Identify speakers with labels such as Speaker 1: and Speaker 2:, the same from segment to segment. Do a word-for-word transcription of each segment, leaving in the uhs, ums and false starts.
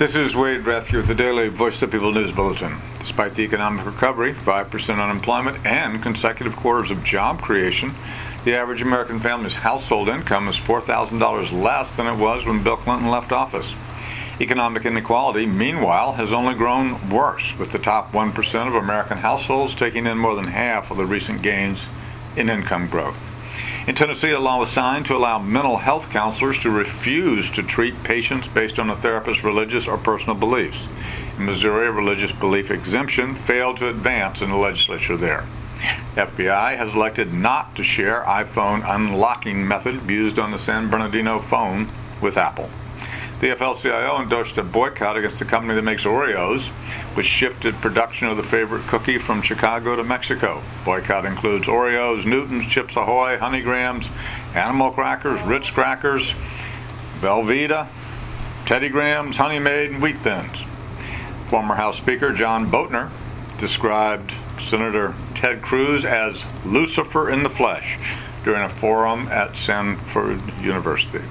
Speaker 1: This is Wade Rathke with the Daily Voice of the People News Bulletin. Despite the economic recovery, five percent unemployment, and consecutive quarters of job creation, the average American family's household income is four thousand dollars less than it was when Bill Clinton left office. Economic inequality, meanwhile, has only grown worse, with the top one percent of American households taking in more than half of the recent gains in income growth. In Tennessee, a law was signed to allow mental health counselors to refuse to treat patients based on a therapist's religious or personal beliefs. In Missouri, a religious belief exemption failed to advance in the legislature there. F B I has elected not to share iPhone unlocking method used on the San Bernardino phone with Apple. The F L C I O endorsed a boycott against the company that makes Oreos, which shifted production of the favorite cookie from Chicago to Mexico. Boycott includes Oreos, Newtons, Chips Ahoy, Honey Grahams, Animal Crackers, Ritz Crackers, Velveeta, Teddy Grahams, Honey Maid, and Wheat Thins. Former House Speaker John Boatner described Senator Ted Cruz as Lucifer in the flesh during a forum at Stanford University.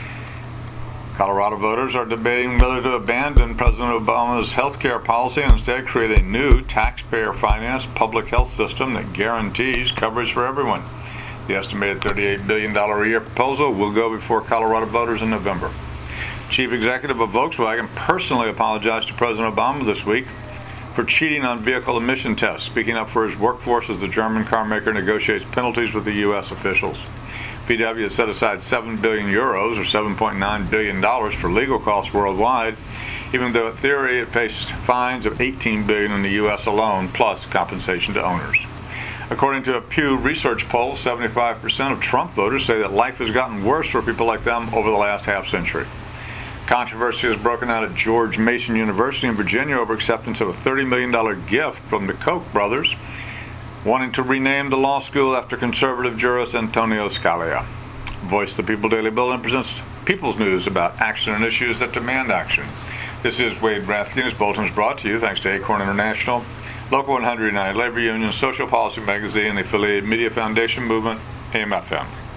Speaker 1: Colorado voters are debating whether to abandon President Obama's health care policy and instead create a new taxpayer-financed public health system that guarantees coverage for everyone. The estimated thirty-eight billion dollars a year proposal will go before Colorado voters in November. Chief Executive of Volkswagen personally apologized to President Obama this week for cheating on vehicle emission tests, speaking up for his workforce as the German car maker negotiates penalties with the U S officials. V W has set aside seven billion euros, or seven point nine billion dollars, for legal costs worldwide, even though in theory it faced fines of eighteen billion dollars in the U S alone, plus compensation to owners. According to a Pew Research poll, seventy-five percent of Trump voters say that life has gotten worse for people like them over the last half century. Controversy has broken out at George Mason University in Virginia over acceptance of a thirty million dollars gift from the Koch brothers, wanting to rename the law school after conservative jurist Antonio Scalia. Voice of the People Daily Bulletin presents People's News about action and issues that demand action. This is Wade Rathke. This bulletin is brought to you thanks to Acorn International, Local one hundred nine Labor Union, Social Policy Magazine, the affiliated Media Foundation Movement, A M F M.